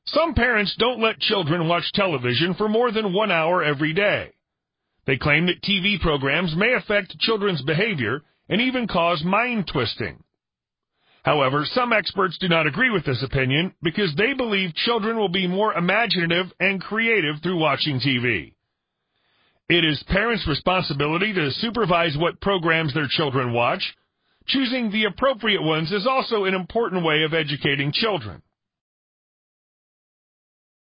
Some parents don't let children watch television for more than 1 hour every day. They claim that TV programs may affect children's behavior and even cause mind twisting. However, some experts do not agree with this opinion because they believe children will be more imaginative and creative through watching TV. It is parents' responsibility to supervise what programs their children watch. Choosing the appropriate ones is also an important way of educating children.